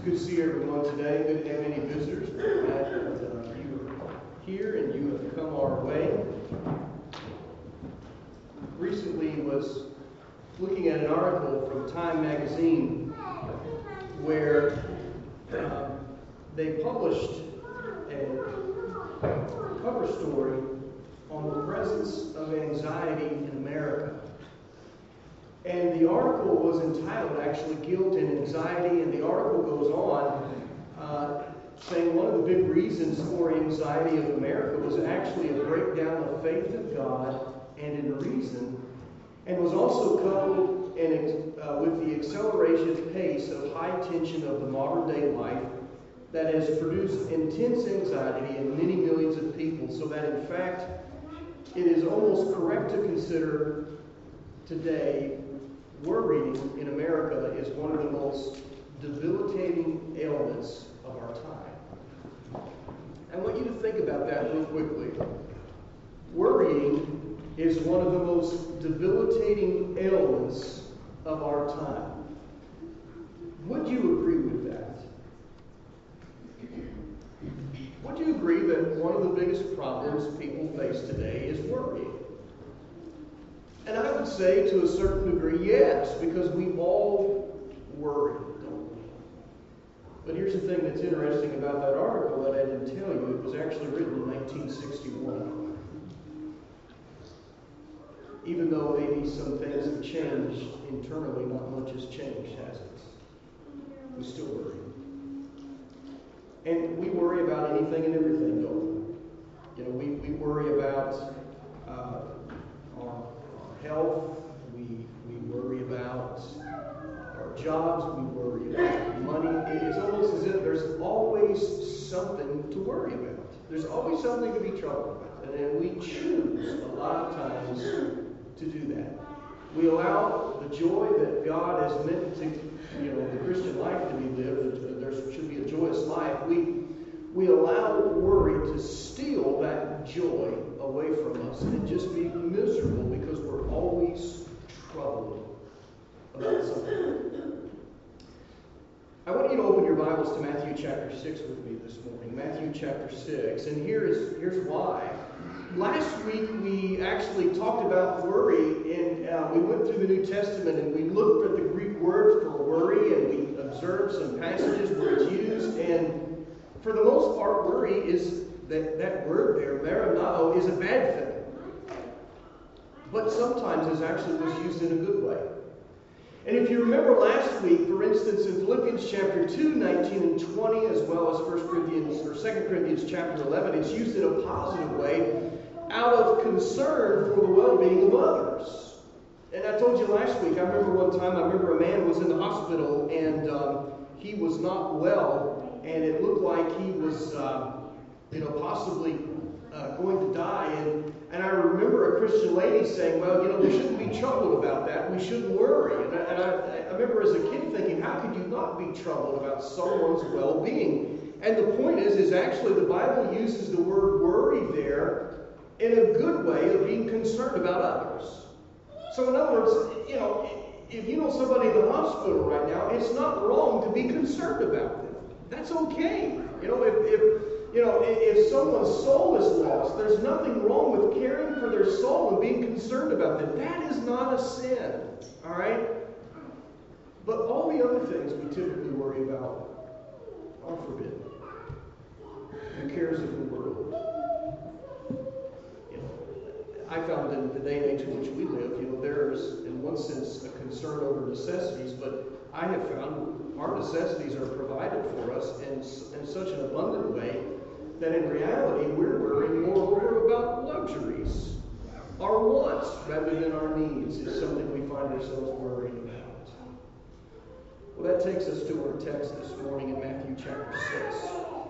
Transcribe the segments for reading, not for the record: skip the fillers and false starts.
Good to see everyone today. Good to have any visitors. We're glad that you are here and you have come our way. Recently was looking at an article from Time magazine where they published a cover story on the presence of anxiety in America. And the article was entitled, actually, Guilt and Anxiety, and the article goes on saying one of the big reasons for anxiety of America was actually a breakdown of faith in God and in reason, and was also coupled with the accelerated pace of high tension of the modern day life that has produced intense anxiety in many millions of people, so that in fact it is almost correct to consider today worrying in America is one of the most debilitating ailments of our time. I want you to think about that real quickly. Worrying is one of the most debilitating ailments of our time. Would you agree with that? Would you agree that one of the biggest problems people face today is worrying? And I would say to a certain degree, yes, because we all worry, don't we? But here's the thing that's interesting about that article that I didn't tell you. It was actually written in 1961. Even though maybe some things have changed internally, not much has changed, has it? We still worry. And we worry about anything and everything, don't we? You know, we worry about our health, we worry about our jobs, we worry about money. It's almost as if there's always something to worry about. There's always something to be troubled about. And we choose a lot of times to do that. We allow the joy that God has meant to, the Christian life to be lived. There should be a joyous life. We allow worry to steal that joy away from us and just be miserable because we're always troubled about something. I want you to open your Bibles to Matthew chapter 6 with me this morning. Matthew chapter 6. And here's why. Last week we actually talked about worry, and we went through the New Testament and we looked at the Greek word for worry, and we observed some passages where it's used. And for the most part, worry is that word there, merimnao, is a bad thing. But sometimes it actually was used in a good way. And if you remember last week, for instance, in Philippians chapter 2, 19 and 20, as well as 2 Corinthians chapter 11, it's used in a positive way out of concern for the well-being of others. And I told you last week, I remember a man was in the hospital and he was not well, and it looked like he was possibly going to die. And I remember a Christian lady saying, well, we shouldn't be troubled about that. We shouldn't worry. And I remember as a kid thinking, how could you not be troubled about someone's well-being? And the point is actually the Bible uses the word worry there in a good way of being concerned about others. So in other words, if you know somebody in the hospital right now, it's not wrong to be concerned about them. That's okay. If someone's soul is lost, there's nothing wrong with caring for their soul and being concerned about them. That is not a sin. All right? But all the other things we typically worry about are forbidden. Who cares of the world? I found in the day and age in which we live, there is, in one sense, a concern over necessities, but I have found our necessities are provided for us in such an abundant way that in reality we're worrying moreover about luxuries. Our wants rather than our needs is something we find ourselves worrying about. Well, that takes us to our text this morning in Matthew chapter 6.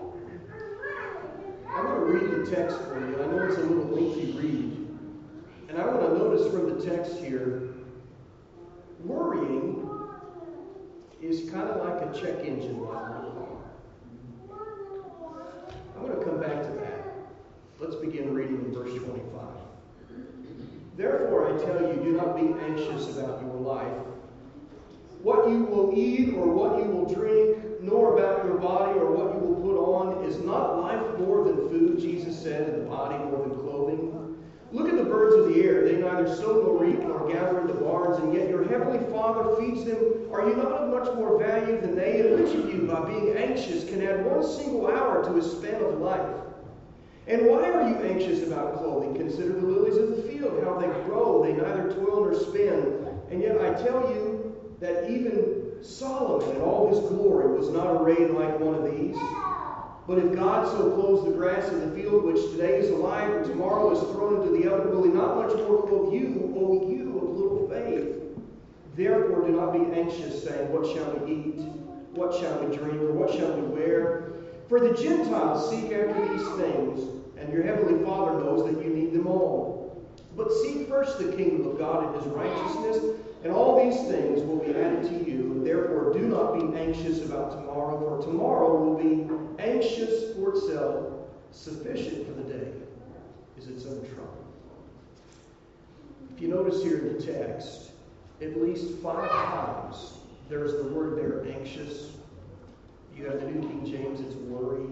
I'm going to read the text for you. I know it's a little lengthy read. And I want to notice from the text here, worrying is kind of like a check engine light on a car. I'm going to come back to that. Let's begin reading in verse 25. Therefore I tell you, do not be anxious about your life, what you will eat or what you will drink, nor about your body or what you will put on. Is not life more than food, Jesus said, and the body more than clothing? Look at the birds of the air. They neither sow nor reap nor gather into barns, and yet your heavenly Father feeds them. Are you not of much more value than they? And which of you, by being anxious, can add one single hour to his span of life? And why are you anxious about clothing? Consider the lilies of the field, how they grow. They neither toil nor spin. And yet I tell you that even Solomon in all his glory was not arrayed like one of these. But if God so clothes the grass of the field, which today is alive and tomorrow is thrown into the oven, will he not much more clothe you, O you of little faith? Therefore do not be anxious, saying, what shall we eat? What shall we drink? Or what shall we wear? For the Gentiles seek after these things, and your heavenly Father knows that you need them all. But seek first the kingdom of God and his righteousness, and all these things will be added to you. And therefore do not be anxious about tomorrow, for tomorrow will be anxious for itself. Sufficient for the day is its own trouble. If you notice here in the text, at least 5 times there's the word there, anxious. You have the New King James, it's worry.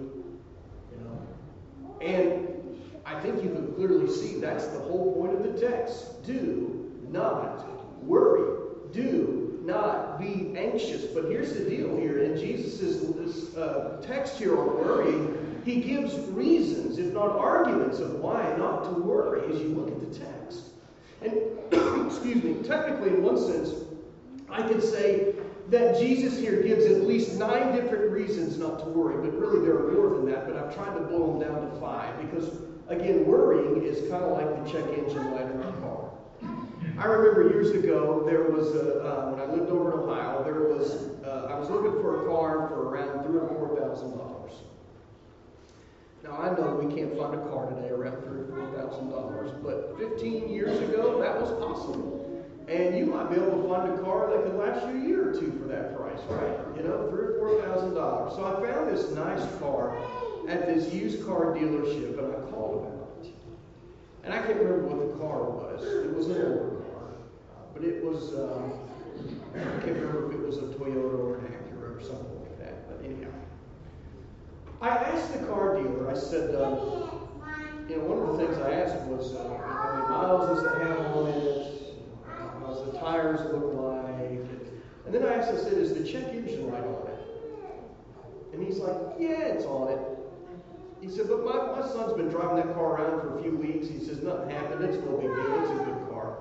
And I think you can clearly see that's the whole point of the text. Do not worry. Do not be anxious. But here's the deal here. In Jesus' text here on worrying, he gives reasons, if not arguments, of why not to worry as you look at the text. And, excuse me, technically in one sense, I could say that Jesus here gives at least 9 different reasons not to worry. But really there are more than that, but I've tried to boil them down to 5. Because, again, worrying is kind of like the check engine light in our car. I remember years ago, there was when I lived over in Ohio, I was looking for a car for around $3,000 or $4,000. Now I know we can't find a car today around $3,000 or $4,000, but 15 years ago that was possible. And you might be able to find a car that could last you a year or 2 for that price, right? $3,000 or $4,000. So I found this nice car at this used car dealership, and I called about it. And I can't remember what the car was. It was an older car. But it was, I can't remember if it was a Toyota or an Acura or something like that. But anyhow. I asked the car dealer, I said, one of the things I asked was, how many miles does it have on it? How's the tires look like? And then I asked, I said, is the check engine light on it? And he's like, yeah, it's on it. He said, but my son's been driving that car around for a few weeks. He says, nothing happened. It's no big deal. It's a good car.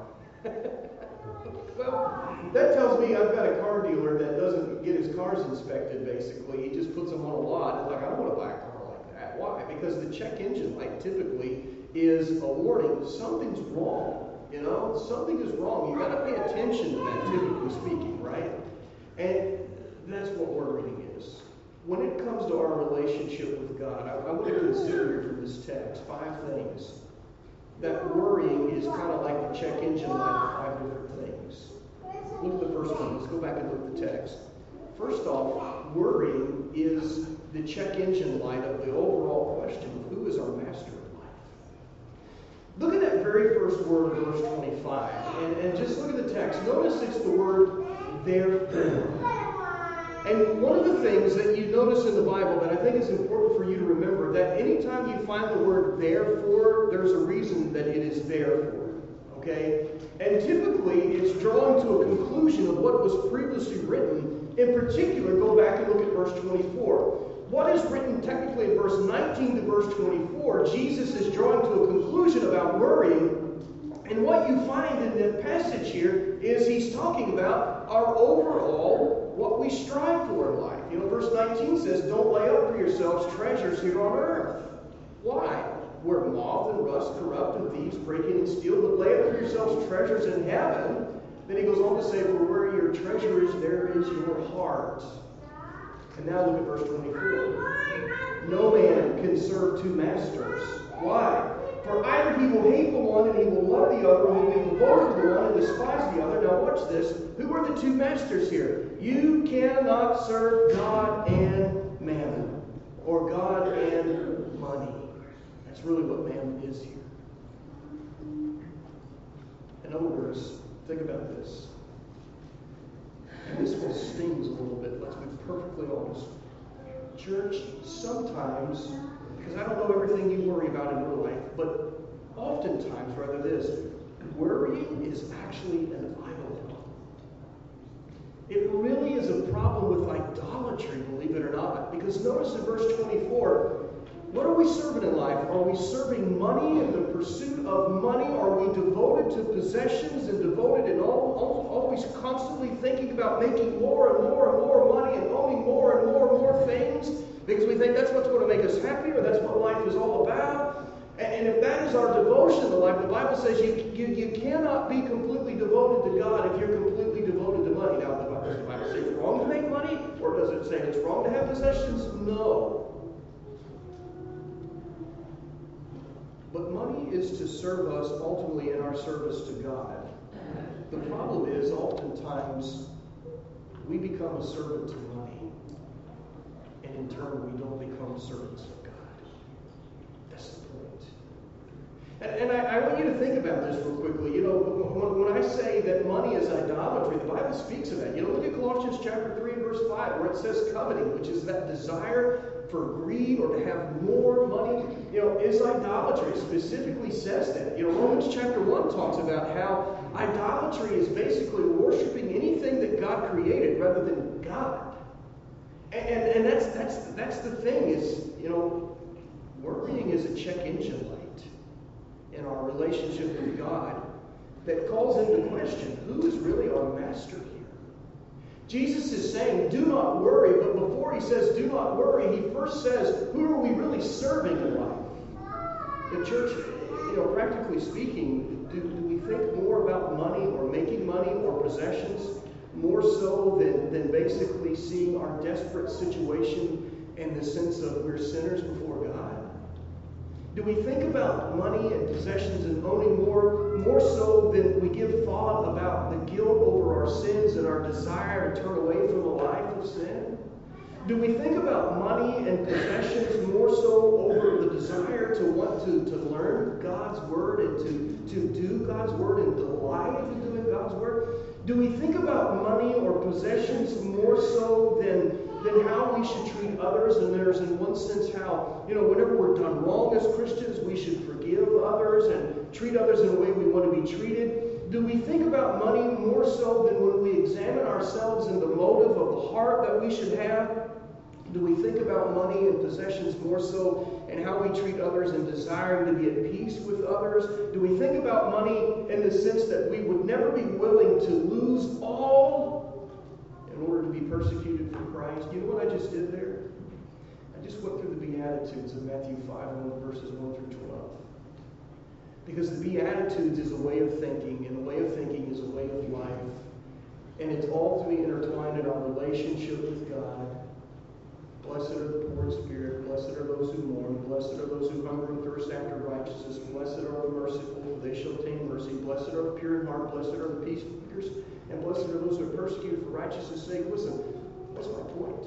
Well, that tells me I've got a car dealer that doesn't get his cars inspected, basically. He just puts them on a lot. It's like, I don't want to buy a car like that. Why? Because the check engine light typically is a warning. Something's wrong. Something is wrong. You've got to pay attention to that, typically speaking, right? And that's what worrying is. When it comes to our relationship with God, I want to consider here from this text 5 things. That worrying is kind of like the check engine light of 5 different things. Look at the first one. Let's go back and look at the text. First off, worrying is the check engine light of the overall question of who is our master of life. Look at that very first word of verse 25. And just look at the text. Notice it's the word therefore. And one of the things that you notice in the Bible that I think is important for you to remember, that anytime you find the word therefore, there's a reason that it is there for. Okay? And typically, it's drawing to a conclusion of what was previously written. In particular, go back and look at verse 24. What is written technically in verse 19 to verse 24, Jesus is drawing to a conclusion about worrying. And what you find in the passage here is he's talking about our overall, what we strive for in life. Verse 19 says, don't lay up for yourselves treasures here on earth. Why? Where moth and rust corrupt and thieves break in and steal, but lay up for yourselves treasures in heaven. Then he goes on to say, for where your treasure is, there is your heart. And now look at verse 24. No man can serve 2 masters. Why? For either he will hate the one and he will love the other, or he will be devoted to the one and despise the other. Now watch this. Who are the 2 masters here? You cannot serve God and mammon, or God and money. That's really what mammon is here. In other words, think about this. and this one stings a little bit, let's be perfectly honest. Church, sometimes, because I don't know everything you worry about in your life, but oftentimes, rather this, worrying is actually an idol. It really is a problem with idolatry, believe it or not. Because notice in verse 24, what are we serving in life? Are we serving money in the pursuit of money? Are we devoted to possessions and devoted and always constantly thinking about making more and more and more money and owning more and more and more things? Because we think that's what's going to make us happy, or that's what life is all about. And if that is our devotion to life, the Bible says you cannot be completely devoted to God if you're completely devoted to money. Now, does the Bible say it's wrong to make money? Or does it say it's wrong to have possessions? No. But money is to serve us ultimately in our service to God. The problem is oftentimes we become a servant to money. And in turn we don't become servants of God. That's the point. And I want you to think about this real quickly. You know, when I say that money is idolatry, the Bible speaks of that. You know, look at Colossians chapter 3 and verse 5, where it says coveting, which is that desire for greed or to have more money, you know, is idolatry. It specifically says that. You know, Romans chapter 1 talks about how idolatry is basically worshiping anything that God created rather than God. And that's the thing is, you know, worrying is a check engine light in our relationship with God that calls into question who is really our master here. Jesus is saying, do not worry, but before he says, do not worry, he first says, who are we really serving in life? The church, you know, practically speaking, do we think more about money or making money or possessions more so than basically seeing our desperate situation in the sense of we're sinners before God? Do we think about money and possessions and owning more so than we give thought about the guilt over our sins and our desire to turn away from a life of sin? Do we think about money and possessions more so over the desire to want to learn God's Word and to do God's Word and delight in doing God's Word? Do we think about money or possessions more so than how we should treat others? And there's in one sense how, you know, whenever we're done wrong as Christians, we should forgive others and treat others in a way we want to be treated. Do we think about money more so than when we examine ourselves in the motive of the heart that we should have? Do we think about money and possessions more so in how we treat others and desiring to be at peace with others? Do we think about money in the sense that we would never be willing to lose all in order to be persecuted for Christ? You know what I just did there? I just went through the Beatitudes of Matthew 5, verses 1 through 12. Because the Beatitudes is a way of thinking, and a way of thinking is a way of life. And it's all to be intertwined in our relationship with God. Blessed are the poor in spirit. Blessed are those who mourn. Blessed are those who hunger and thirst after righteousness. Blessed are the merciful, for they shall obtain mercy. Blessed are the pure in heart. Blessed are the peacemakers. And blessed are those who are persecuted for righteousness' sake. Listen, what's my point?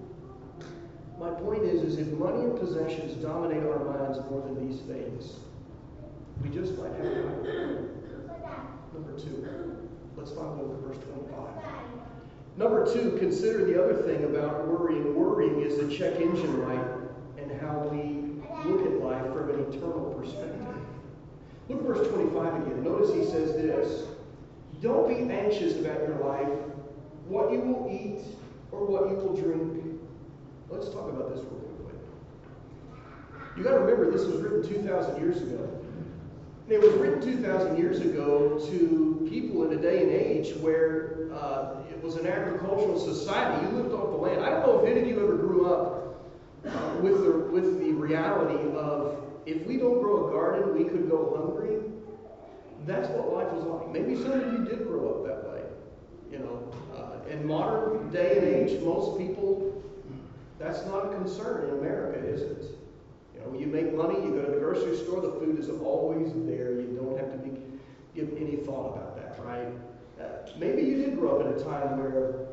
My point is if money and possessions dominate our minds more than these things, we just might have a right. Number 2. Let's finally look at verse 25. Number 2, consider the other thing about worrying. Worrying is a check engine light and how we look at life from an eternal perspective. Look at verse 25 again. Notice he says this. Don't be anxious about your life, what you will eat or what you will drink. Let's talk about this real quickly. You got to remember this was written 2,000 years ago. It was written 2,000 years ago to people in a day and age where it was an agricultural society. You lived off the land. I don't know if any of you ever grew up with the reality of if we don't grow a garden, we could go hungry. That's what life was like. Maybe some of you did grow up that way. You know, in modern day and age, most people, that's not a concern in America, is it? You know, you make money, you go to the grocery store, the food is always there. You don't have to give any thought about that, right? Maybe you did grow up in a time where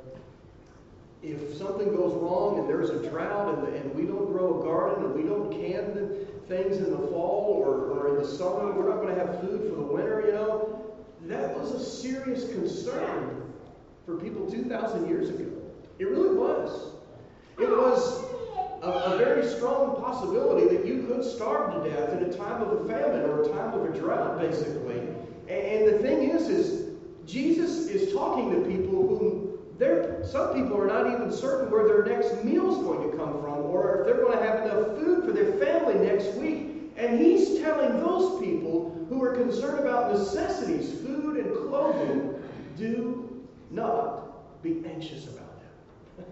if something goes wrong and there's a drought and we don't grow a garden and we don't can the things in the fall or in the summer, we're not going to have food for the winter, you know. That was a serious concern for people 2,000 years ago. It really was. It was a very strong possibility that you could starve to death in a time of a famine or a time of a drought, basically. And the thing is Jesus is talking to people whom some people are not even certain where their next meal is going to come from, or if they're going to have enough food for their family next week. And he's telling those people who are concerned about necessities, food and clothing, do not be anxious about them.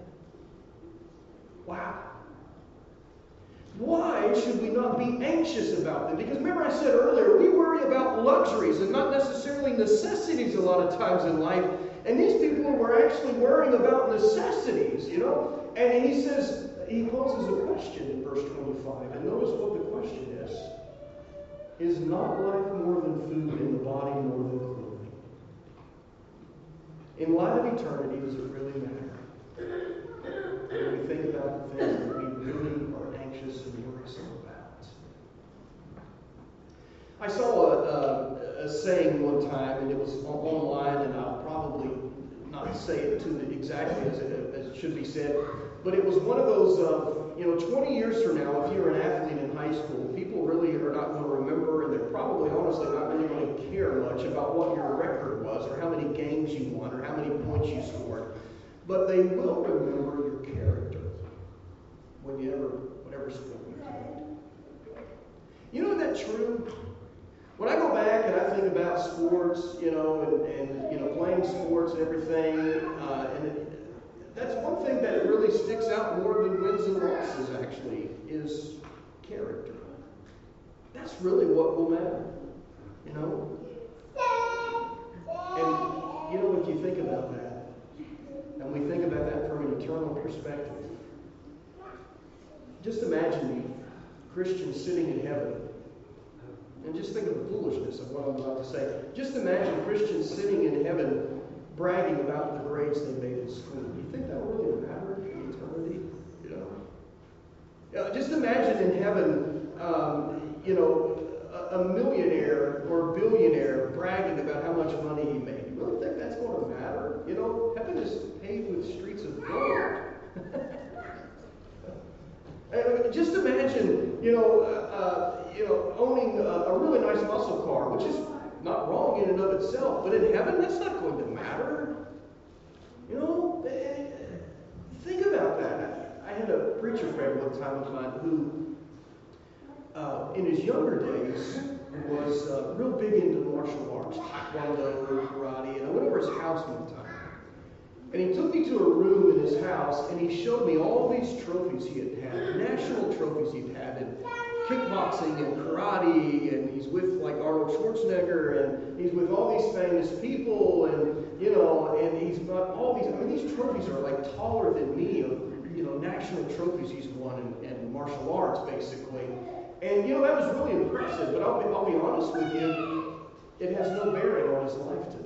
Wow. Why should we not be anxious about them? Because remember I said earlier, we worry about luxuries and not necessarily necessities a lot of times in life. And these people were actually worrying about necessities, you know. And he says, he poses a question in verse 25. And notice what the question is. Is not life more than food and the body more than clothing? In light of eternity, does it really matter? When we think about the things that we really are anxious and worrisome about. I saw a saying one time, and it was online, and I'll probably not say it exactly as it should be said, but it was one of those, 20 years from now, if you're an athlete in high school, people really are not going to remember, and they're probably honestly not really going to care much about what your record was, or how many games you won, or how many points you scored. But they will remember your character whatever sport you played. You know, isn't that true? When I go back and I think about sports, and playing sports and everything, that's one thing that really sticks out more than wins and losses, actually, is character. That's really what will matter, you know? And, if you think about that, and we think about that from an eternal perspective, just imagine the Christian sitting in heaven. And just think of the foolishness of what I'm about to say. Just imagine Christians sitting in heaven bragging about the grades they made in school. Do you think that will really matter in eternity? Just imagine in heaven, a millionaire or billionaire bragging about how much money he made. You really think that's going to matter? Heaven is paved with streets of gold. Just imagine, owning a really nice muscle car, which is not wrong in and of itself, but in heaven, that's not going to matter. Think about that. I had a preacher friend one time of mine who, in his younger days, was real big into martial arts, taekwondo, karate, and I went over his house one time. And he took me to a room in his house, and he showed me all these trophies he had, national trophies he'd had in kickboxing and karate, and he's with like Arnold Schwarzenegger, and he's with all these famous people, and and he's got all these. These trophies are like taller than me of national trophies he's won in martial arts, basically. And that was really impressive. But I'll be honest with you, it has no bearing on his life today.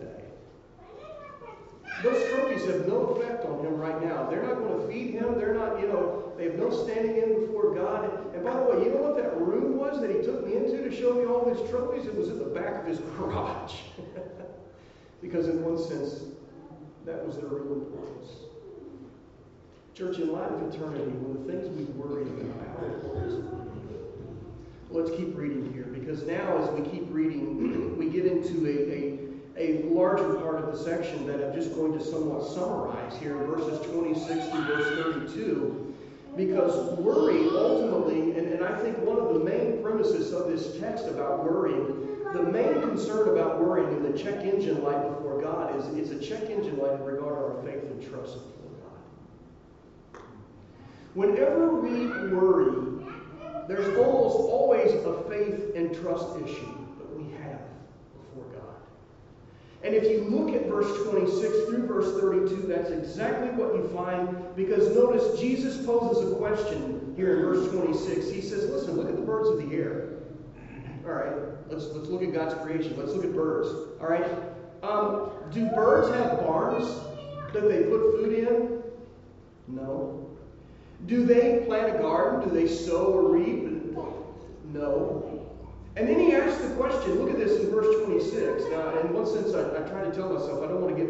Those trophies have no effect on him right now. They're not going to feed him. They're not, they have no standing in before God. And by the way, you know what that room was that he took me into to show me all his trophies? It was in the back of his garage. Because in one sense, that was their real importance. Church, in light of eternity, one of the things we worry about, how important is it? Let's keep reading here, because now as we keep reading, we get into a larger part of the section that I'm just going to somewhat summarize here in verses 26 through verse 32. Because worry ultimately, and I think one of the main premises of this text about worrying, the main concern about worrying in the check engine light before God is it's a check engine light in regard to our faith and trust before God. Whenever we worry, there's almost always a faith and trust issue that we have before God. And if you look at verse 26 through verse 32, that's exactly what you find, because notice Jesus poses a question here in verse 26. He says, listen, look at the birds of the air. All right, let's look at God's creation. Let's look at birds. All right, do birds have barns that they put food in? No. Do they plant a garden? Do they sow or reap? No. And then he asks the question, look at this in verse 26. Now, in one sense, I try to tell myself I don't want to get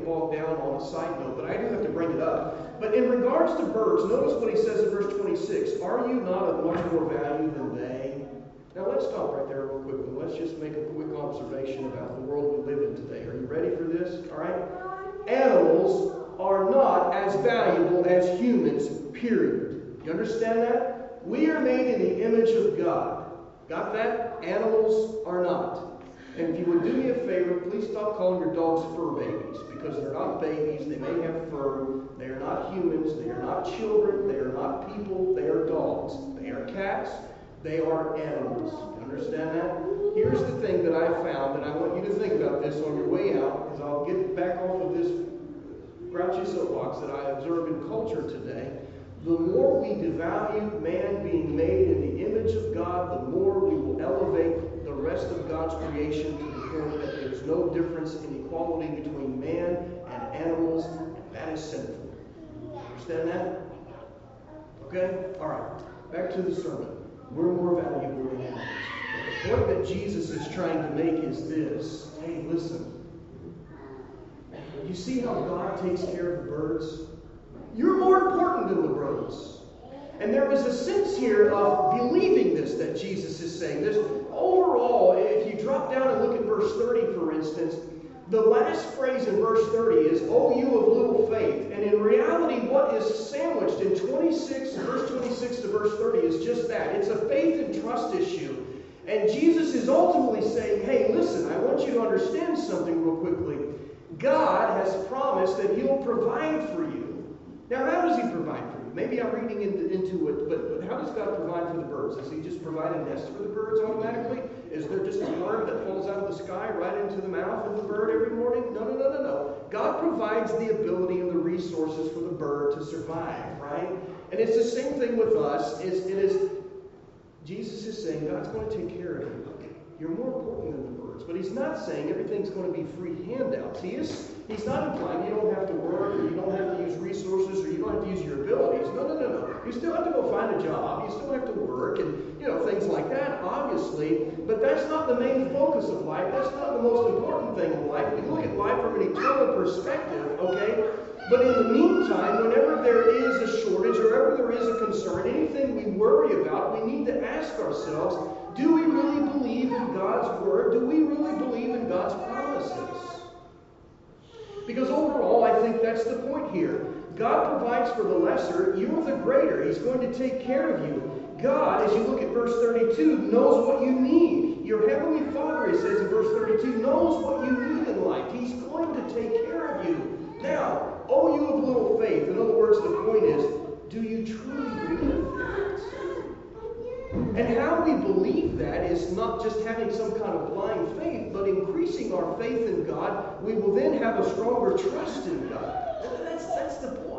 get bogged down on a side note, but I do have to bring it up. But in regards to birds, notice what he says in verse 26. Are you not of much more value than they? Now let's stop right there real quickly. Let's just make a quick observation about the world we live in today. Are you ready for this? All right? Animals are not as valuable as humans, period. You understand that? We are made in the image of God. Got that? Animals are not. And if you would do me a favor, please stop calling your dogs fur babies, because they're not babies. They may have fur. They are not humans. They are not children. They are not people. They are dogs. They are cats. They are animals. You understand that? Here's the thing that I found, and I want you to think about this on your way out, because I'll get back off of this grouchy soapbox that I observe in culture today. The more we devalue man being made in the image of God, the more we will elevate the rest of God's creation to the point that there's no difference in equality between man and animals, and that is sinful. Understand that? Okay? All right. Back to the sermon. We're more valuable than animals. The point that Jesus is trying to make is this. Hey, listen. You see how God takes care of the birds? You're more important than the birds. And there is a sense here of believing this that Jesus is saying. This overall, if you drop down and look at verse 30, for instance, the last phrase in verse 30 is, "O you of little faith." And in reality, what is sandwiched in verse 26 to verse 30 is just that. It's a faith and trust issue. And Jesus is ultimately saying, hey, listen, I want you to understand something real quickly. God has promised that He'll provide for you. Now, how does He provide for you? Maybe I'm reading into it, but how does God provide for the birds? Does He just provide a nest for the birds automatically? Is there just a worm that falls out of the sky right into the mouth of the bird every morning? No. God provides the ability and the resources for the bird to survive, right? And it's the same thing with us. Jesus is saying God's going to take care of you. You're more important than the birds. But He's not saying everything's going to be free handouts. He's not implying you don't have to work, or you don't have to use resources, or you don't have to use your abilities. No. You still have to go find a job. You still have to work, and things like that, obviously. But that's not the main focus of life. That's not the most important thing in life. We look at life from an eternal perspective, okay? But in the meantime, whenever there is a shortage, or whenever there is a concern, anything we worry about, we need to ask ourselves, do we really believe in God's Word? Do we really believe in God's promises? Because overall, I think that's the point here. God provides for the lesser, you're the greater. He's going to take care of you. God, as you look at verse 32, knows what you need. Your heavenly Father, it says in verse 32, knows what you need in life. He's going to take care of you. Now, oh, you of little faith. In other words, the point is, do you truly believe that? And how we believe that is not just having some kind of blind faith, but increasing our faith in God. We will then have a stronger trust in God. That's the point.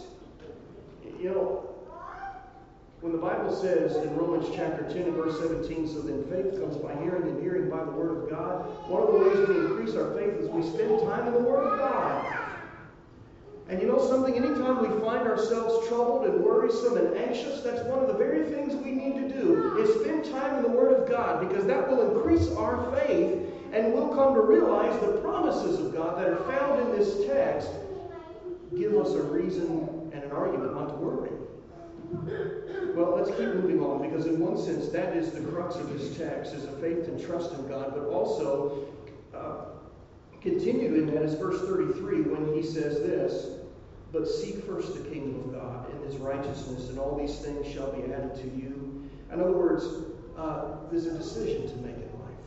When the Bible says in Romans chapter 10 and verse 17, so then faith comes by hearing and hearing by the Word of God. One of the ways we increase our faith is we spend time in the Word of God. And you know something? Anytime we find ourselves troubled and worrisome and anxious, that's one of the very things we need to do, is spend time in the Word of God, because that will increase our faith, and we'll come to realize the promises of God that are found in this text give us a reason and an argument not to worry. Well, let's keep moving on, because in one sense, that is the crux of this text, is a faith and trust in God, but also continued in that is verse 33, when he says this, but seek first the kingdom of God and His righteousness, and all these things shall be added to you. In other words, there's a decision to make in life.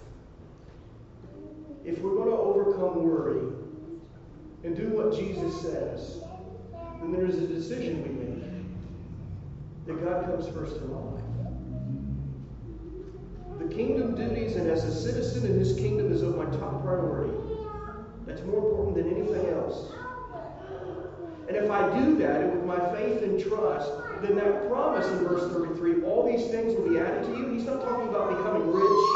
If we're going to overcome worry and do what Jesus says, then there's a decision we make. That God comes first in our life. The kingdom duties, and as a citizen in His kingdom, is of my top priority. That's more important than anything else. And if I do that, and with my faith and trust, then that promise in verse 33, all these things will be added to you. He's not talking about becoming rich.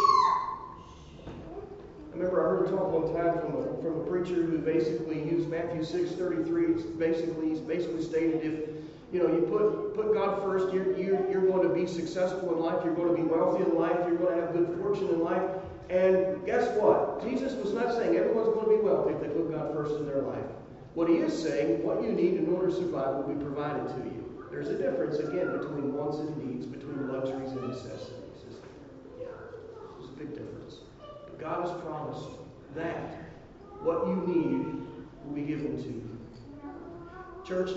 I remember I heard a talk one time from a preacher who basically used Matthew 6:33. He's basically stated, if you put God first, you're going to be successful in life, you're going to be wealthy in life, you're going to have good fortune in life. And guess what? Jesus was not saying everyone's going to be wealthy if they put God first in their life. What he is saying, what you need in order to survive will be provided to you. There's a difference, again, between wants and needs, between luxuries and necessities. Yeah, there's a big difference. But God has promised that what you need will be given to you. Church,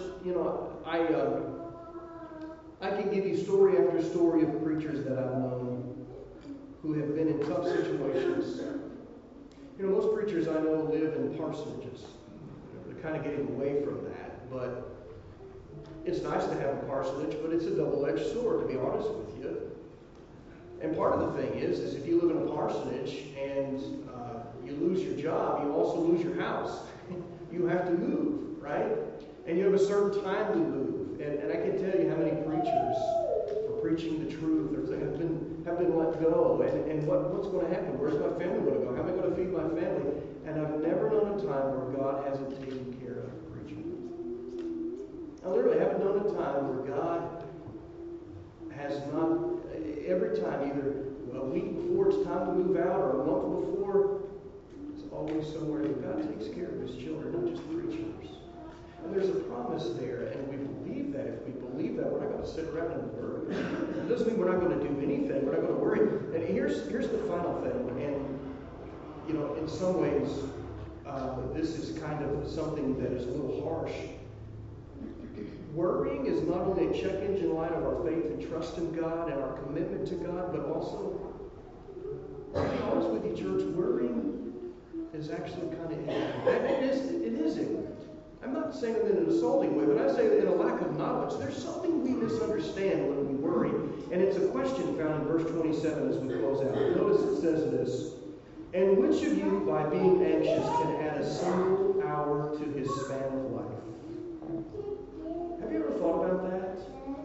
I can give you story after story of preachers that I've known who have been in tough situations. Most preachers I know live in parsonages. They're kind of getting away from that, but it's nice to have a parsonage, but it's a double-edged sword, to be honest with you. And part of the thing is if you live in a parsonage and you lose your job, you also lose your house. You have to move, right? And you have a certain time to move. And I can tell you how many preachers, for preaching the truth, have been let go. And what's going to happen? Where's my family going to go? How am I going to feed my family? And I've never known a time where God hasn't taken care of preaching. I literally haven't known a time where God has not, every time, either a week before it's time to move out or a month before, it's always somewhere that God takes care of his children, not just preachers. And there's a promise there, and we believe that. If we believe that, we're not going to sit around and worry. It doesn't mean we're not going to do anything. We're not going to worry. And here's the final thing. And, in some ways, this is kind of something that is a little harsh. Worrying is not only a check engine light of our faith and trust in God and our commitment to God, but also, to be honest with you, church, worrying is actually kind of ignorant. It is ignorant. I'm not saying it in an assaulting way, but I say it in a lack of knowledge. There's something we misunderstand when we worry. And it's a question found in verse 27 as we close out. Notice it says this, "And which of you, by being anxious, can add a single hour to his span of life?" Have you ever thought about that?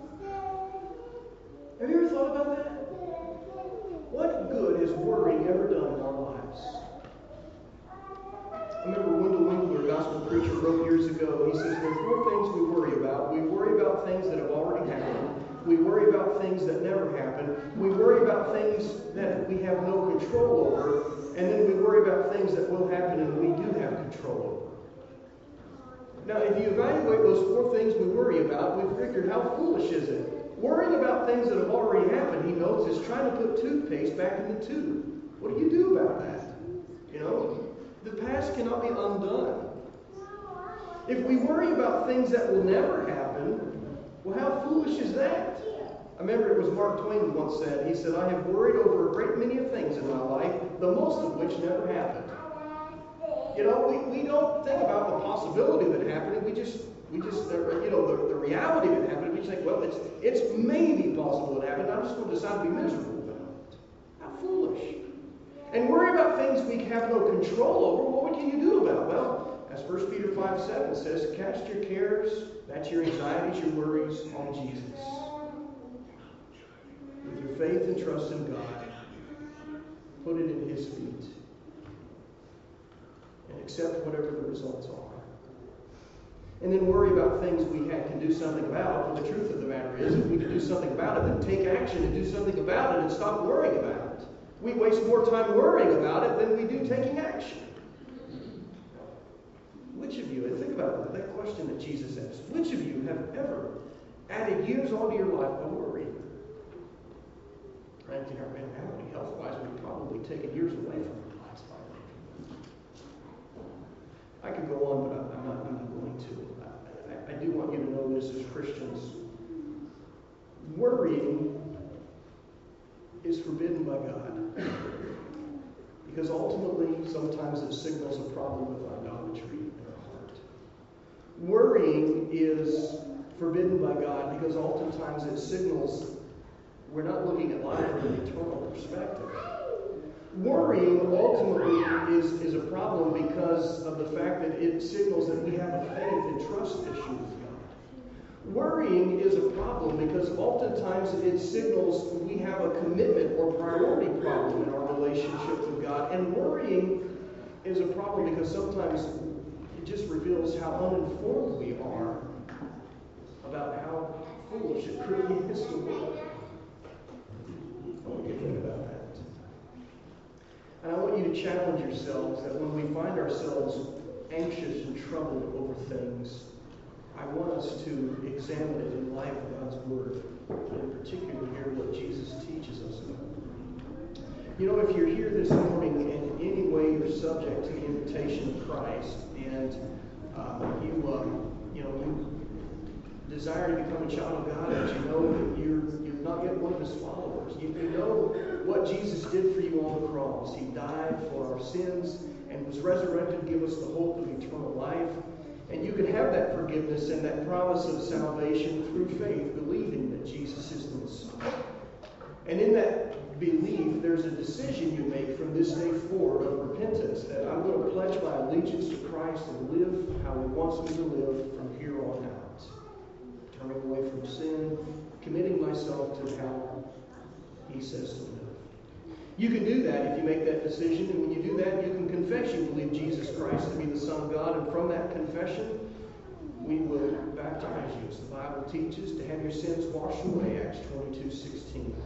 Have you ever thought about that? What good has worrying ever done in our lives? I remember Wendell Winkler, a gospel preacher, wrote years ago, he says, there are 4 things we worry about. We worry about things that have already happened. We worry about things that never happen. We worry about things that we have no control over. And then we worry about things that will happen and we do have control over. Now, if you evaluate those 4 things we worry about, we've figured how foolish is it? Worrying about things that have already happened, he notes, is trying to put toothpaste back in the tube. What do you do about that? The past cannot be undone. If we worry about things that will never happen, well, how foolish is that? I remember it was Mark Twain who once said, he said, "I have worried over a great many of things in my life, the most of which never happened." We don't think about the possibility of it happening. We just the reality of it happening. We just think, well, it's maybe possible it happened. I'm just going to decide to be miserable about it. How foolish. And worry about things we have no control over. Well, what can you do about it? Well, as 1 Peter 5:7 says, cast your cares, that's your anxieties, your worries, on Jesus. With your faith and trust in God, put it in his feet. And accept whatever the results are. And then worry about things we can do something about. But the truth of the matter is, if we can do something about it, then take action and do something about it and stop worrying about it. We waste more time worrying about it than we do taking action. Which of you, and think about that question that Jesus asked, which of you have ever added years onto your life by worrying? Right, our mentality, health-wise, we've probably taken years away from our lives by worrying. I could go on, but I'm not going to. I do want you to know this as Christians. Worrying is forbidden by God. Because ultimately, sometimes it signals a problem with idolatry in our heart. Worrying is forbidden by God because oftentimes it signals we're not looking at life from an eternal perspective. Worrying ultimately is a problem because of the fact that it signals that we have a faith and trust issue with God. Worrying is a problem because oftentimes it signals we have a commitment or priority problem in our relationship with God. And worrying is a problem because sometimes it just reveals how uninformed we are about how foolish it really is to worry. I want you to think about that. And I want you to challenge yourselves that when we find ourselves anxious and troubled over things, I want us to examine it in light of God's Word, and in particular hear what Jesus teaches us about. You know, if you're here this morning and in any way you're subject to the invitation of Christ, and you desire to become a child of God, but you know that you're not yet one of His followers. You know what Jesus did for you on the cross. He died for our sins and was resurrected to give us the hope of eternal life. And you can have that forgiveness and that promise of salvation through faith, believing that Jesus is the Messiah. And in that belief, there's a decision you make from this day forward of repentance, that I'm going to pledge my allegiance to Christ and live how He wants me to live from here on out. Turning away from sin, committing myself to how He says to live. You can do that if you make that decision, and when you do that, you can confess you believe Jesus Christ to be the Son of God, and from that confession, we will baptize you, as the Bible teaches, to have your sins washed away, Acts 22:16.